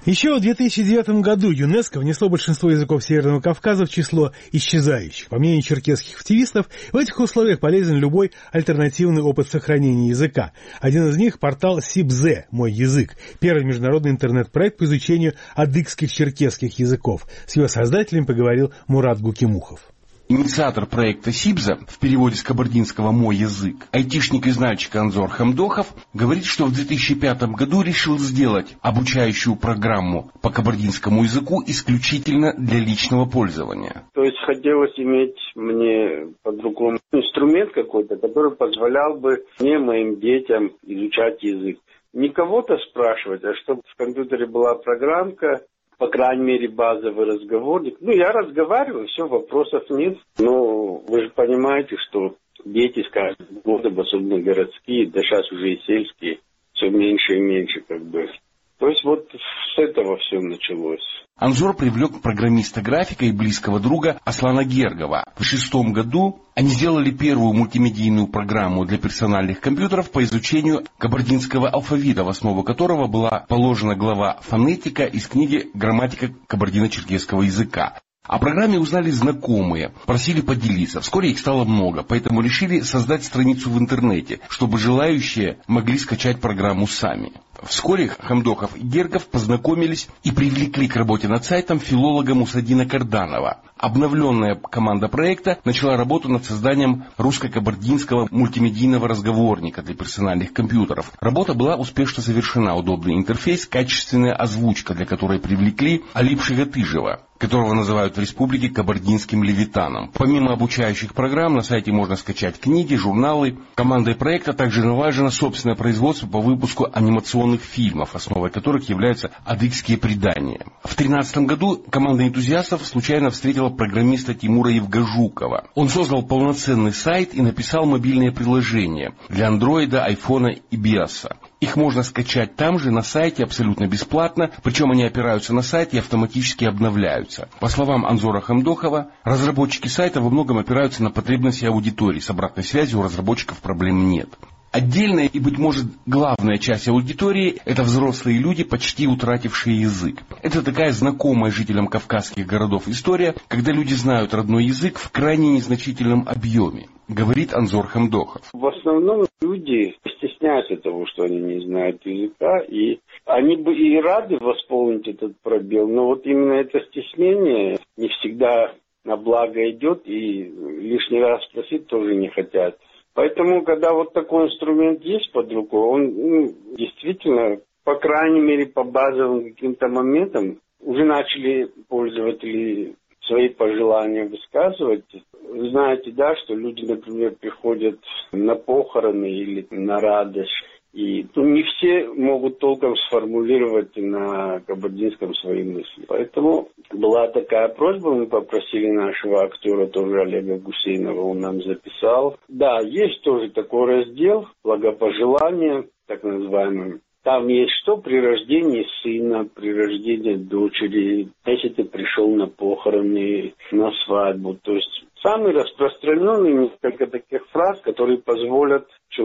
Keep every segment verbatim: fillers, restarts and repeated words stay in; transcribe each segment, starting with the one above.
Еще в две тысячи девятом году ЮНЕСКО внесло большинство языков Северного Кавказа в число исчезающих. По мнению черкесских активистов, в этих условиях полезен любой альтернативный опыт сохранения языка. Один из них — портал Сибзе «Мой язык», первый международный интернет-проект по изучению адыгских черкесских языков. С его создателем поговорил Мурат Гукимухов. Инициатор проекта Сибза, в переводе с кабардинского «Мой язык», айтишник и знальщик Анзор Хамдохов, говорит, что в две тысячи пятом году решил сделать обучающую программу по кабардинскому языку исключительно для личного пользования. То есть хотелось иметь мне под рукой инструмент какой-то, который позволял бы мне, моим детям изучать язык. Не кого-то спрашивать, а чтобы в компьютере была программка, по крайней мере, базовый разговорник. Ну, я разговариваю, все, вопросов нет. Но вы же понимаете, что дети с каждым годом, особенно городские, да сейчас уже и сельские, все меньше и меньше, как бы. То есть вот с этого все началось. Анзор привлек программиста-графика и близкого друга Аслана Гергова. В шестом году они сделали первую мультимедийную программу для персональных компьютеров по изучению кабардинского алфавита, в основу которого была положена глава «Фонетика» из книги «Грамматика кабардино-черкесского языка». О программе узнали знакомые, просили поделиться. Вскоре их стало много, поэтому решили создать страницу в интернете, чтобы желающие могли скачать программу сами. Вскоре Хамдохов и Гергов познакомились и привлекли к работе над сайтом филолога Мусадина Карданова. Обновленная команда проекта начала работу над созданием русско-кабардинского мультимедийного разговорника для персональных компьютеров. Работа была успешно завершена. Удобный интерфейс, качественная озвучка, для которой привлекли Алип Шигатыжева, которого называют в республике кабардинским левитаном. Помимо обучающих программ, на сайте можно скачать книги, журналы. Командой проекта также налажено собственное производство по выпуску анимационных фильмов, основой которых являются адыгские предания. В две тысячи тринадцатом году команда энтузиастов случайно встретила программиста Тимура Евгажукова. Он создал полноценный сайт и написал мобильные приложения для андроида, айфона и биоса. Их можно скачать там же, на сайте, абсолютно бесплатно, причем они опираются на сайт и автоматически обновляются. По словам Анзора Хамдохова, разработчики сайта во многом опираются на потребности аудитории. С обратной связью у разработчиков проблем нет. Отдельная и, быть может, главная часть аудитории – это взрослые люди, почти утратившие язык. Это такая знакомая жителям кавказских городов история, когда люди знают родной язык в крайне незначительном объеме, говорит Анзор Хамдохов. В основном люди стесняются того, что они не знают языка, и они бы и рады восполнить этот пробел, но вот именно это стеснение не всегда на благо идет, и лишний раз спросить тоже не хотят. Поэтому, когда вот такой инструмент есть под рукой, он ну, действительно, по крайней мере, по базовым каким-то моментам, уже начали пользователи свои пожелания высказывать. Вы знаете, да, что люди, например, приходят на похороны или на радость, и ну, не все могут толком сформулировать на кабардинском свои мысли. Поэтому была такая просьба, мы попросили нашего актера, тоже Олега Гусейнова, он нам записал. Да, есть тоже такой раздел, благопожелания, так называемый. Там есть что при рождении сына, при рождении дочери, если ты пришел на похороны, на свадьбу. То есть самые распространенные несколько таких фраз, которые позволят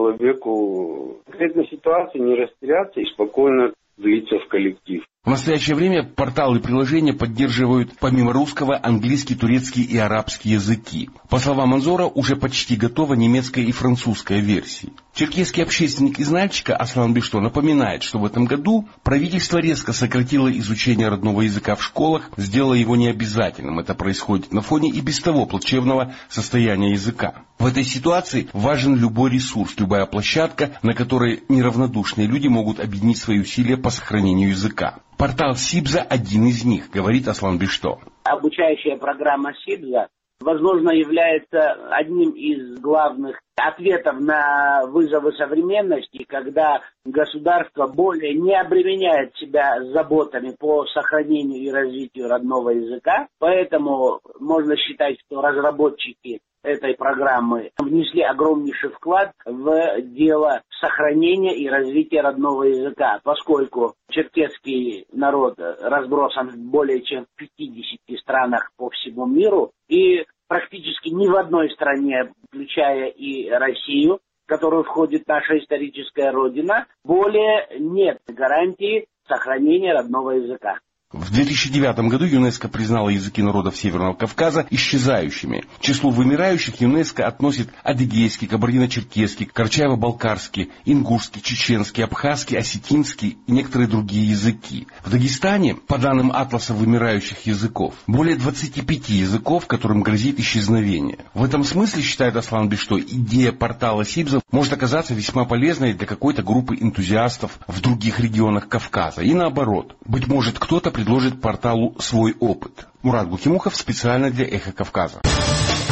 человеку в конкретной ситуации не растеряться и спокойно влиться в коллектив. В настоящее время порталы и приложения поддерживают помимо русского английский, турецкий и арабский языки. По словам Анзора, уже почти готова немецкая и французская версии. Черкесский общественник и знальщика Аслан Бишто напоминает, что в этом году правительство резко сократило изучение родного языка в школах, сделало его необязательным. Это происходит на фоне и без того плачевного состояния языка. В этой ситуации важен любой ресурс, любая площадка, на которой неравнодушные люди могут объединить свои усилия по сохранению языка. Портал Сибза один из них, говорит Аслан Бишто. Обучающая программа Сибза, возможно, является одним из главных ответов на вызовы современности, когда государство более не обременяет себя заботами по сохранению и развитию родного языка. Поэтому можно считать, что разработчики этой программы внесли огромнейший вклад в дело сохранения и развития родного языка, поскольку черкесский народ разбросан в более чем в пятидесяти странах по всему миру, и практически ни в одной стране, включая и Россию, в которую входит наша историческая родина, более нет гарантии сохранения родного языка. В две тысячи девятом году ЮНЕСКО признало языки народов Северного Кавказа исчезающими. К числу вымирающих ЮНЕСКО относит адыгейский, кабардино-черкесский, карачаево-балкарский, ингушский, чеченский, абхазский, осетинский и некоторые другие языки. В Дагестане, по данным Атласа вымирающих языков, более двадцати пяти языков, которым грозит исчезновение. В этом смысле, считает Асланбек, что идея портала Сибза может оказаться весьма полезной для какой-то группы энтузиастов в других регионах Кавказа. И наоборот, быть может, кто-то предложит порталу свой опыт. Мурат Бухимухов специально для Эхо Кавказа.